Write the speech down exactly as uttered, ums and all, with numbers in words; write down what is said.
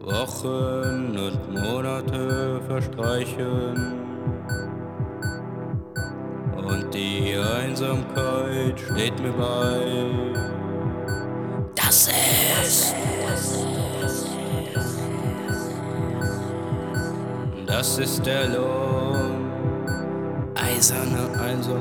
Wochen und Monate verstreichen und die Einsamkeit steht mir bei. Das ist, das ist der Lohn eiserner Einsamkeit.